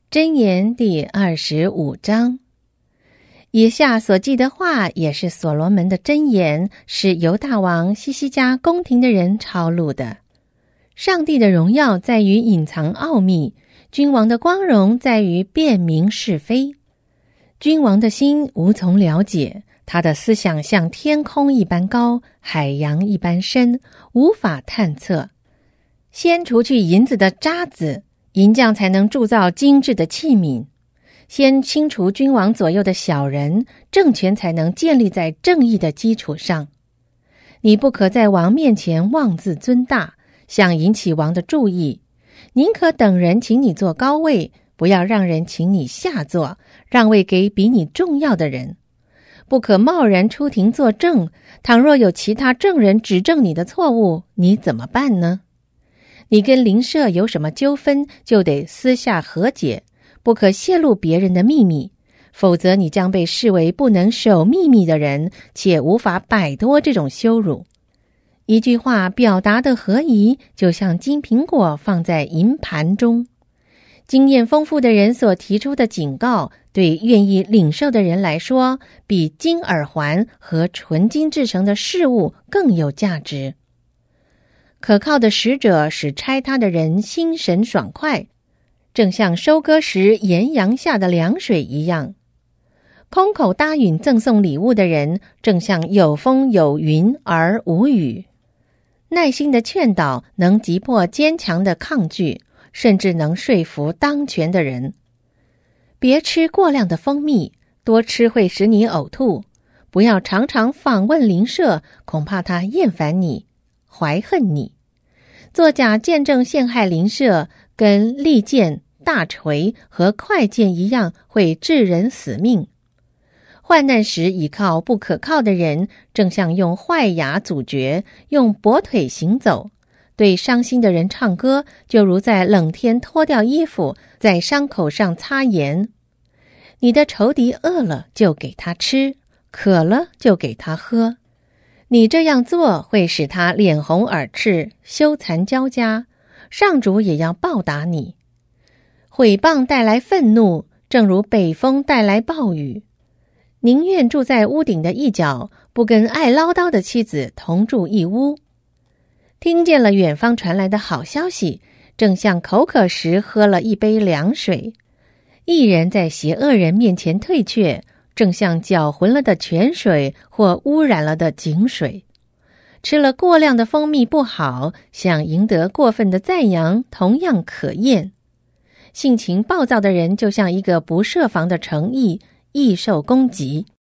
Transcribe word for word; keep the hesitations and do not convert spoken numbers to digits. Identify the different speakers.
Speaker 1: 箴言第二十五章。以下所记的话也是所罗门的箴言，是犹大王西西家宫廷的人抄录的。上帝的荣耀在于隐藏奥秘，君王的光荣在于辨明是非。君王的心无从了解，他的思想像天空一般高，海洋一般深，无法探测。先除去银子的渣子，银匠才能铸造精致的器皿。先清除君王左右的小人，政权才能建立在正义的基础上。你不可在王面前妄自尊大，想引起王的注意，宁可等人请你坐高位，不要让人请你下坐，让位给比你重要的人。不可贸然出庭作证，倘若有其他证人指证你的错误，你怎么办呢？你跟邻舍有什么纠纷，就得私下和解，不可泄露别人的秘密，否则你将被视为不能守秘密的人，且无法摆脱这种羞辱。一句话表达的合宜，就像金苹果放在银盘中。经验丰富的人所提出的警告，对愿意领受的人来说，比金耳环和纯金制成的饰物更有价值。可靠的使者使差他的人心神爽快，正像收割时炎阳下的凉水一样。空口答允赠送礼物的人，正像有风有云而无雨。耐心的劝导能击破坚强的抗拒，甚至能说服当权的人。别吃过量的蜂蜜，多吃会使你呕吐。不要常常访问邻舍，恐怕他厌烦你，怀恨你。作假见证陷害邻舍，跟利剑、大锤和快剑一样，会致人死命。患难时倚靠不可靠的人，正像用坏牙阻绝，用跛腿行走。对伤心的人唱歌，就如在冷天脱掉衣服，在伤口上擦盐。你的仇敌饿了就给他吃，渴了就给他喝。你这样做会使他脸红耳赤，羞惭交加，上主也要报答你。毁谤带来愤怒，正如北风带来暴雨。宁愿住在屋顶的一角，不跟爱唠叨的妻子同住一屋。听见了远方传来的好消息，正像口渴时喝了一杯凉水。一人在邪恶人面前退却，正像搅浑了的泉水或污染了的井水。吃了过量的蜂蜜不好，想赢得过分的赞扬同样可厌。性情暴躁的人就像一个不设防的诚意，易受攻击。